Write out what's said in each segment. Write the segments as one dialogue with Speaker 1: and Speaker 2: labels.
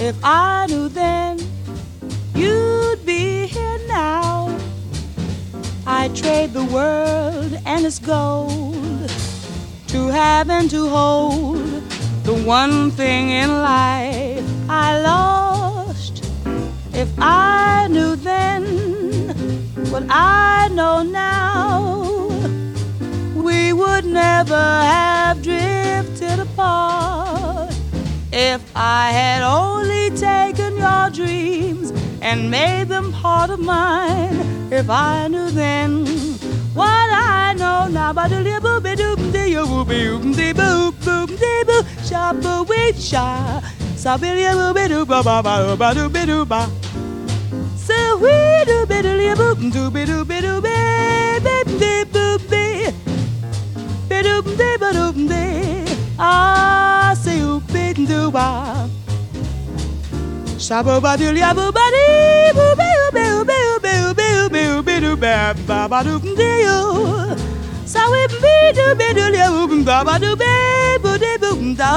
Speaker 1: If I knew then you'd be here now, I'd trade the world and its gold to have and to hold the one thing in life I lost. If I knew then what I know now, we would never have drifted apart. If I had only taken your dreams and made them part of mine, if I knew then what I know now, ba do li boo be doom dee yo boo be boom dee boo sha boo wee sha sa be li boo be doo ba ba ba doo be doo ba so we do be do li boo doo be doo be doo be dee boo be doo dee ba doo dee ah say you be doo ba sha boo ba do li boo ba dee boo be ba ba do dee yo so we be do li boo ba ba do be boo dee boo da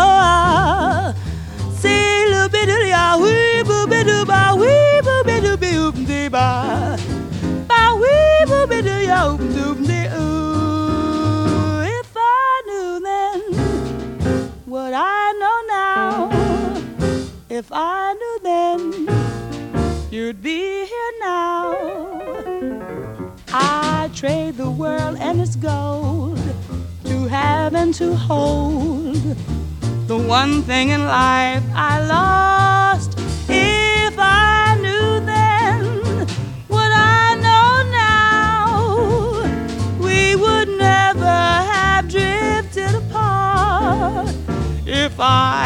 Speaker 1: say lu be do li we boo be do ba we boo be do be dee ba ba we boo be do yo doo dee if I knew then what I know now, if I knew then you'd be here now, I'd trade the world and its gold to have and to hold the one thing in life I lost. If I knew then what I know now, we would never have drifted apart. If I